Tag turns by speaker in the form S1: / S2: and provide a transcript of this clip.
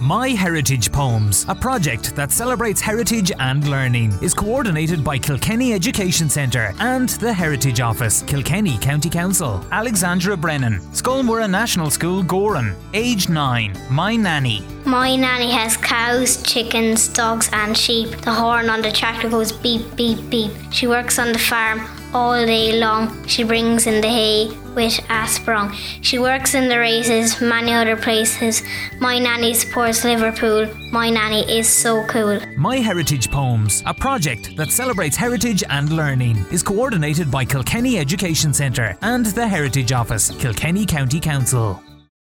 S1: My Heritage Poems, a project that celebrates heritage and learning, is coordinated by Kilkenny Education Centre and the Heritage Office, Kilkenny County Council. Alexandra Brennan, Skolmurra National School, Goran, age 9. My nanny.
S2: My nanny has cows, chickens, dogs and sheep. The horn on the tractor goes beep, beep, beep. She works on the farm all day long. She brings in the hay with a sprung. She works in the races, many other places. My nanny supports Liverpool. My nanny is so cool.
S1: My Heritage Poems, a project that celebrates heritage and learning, is coordinated by Kilkenny Education Centre and the Heritage Office, Kilkenny County Council.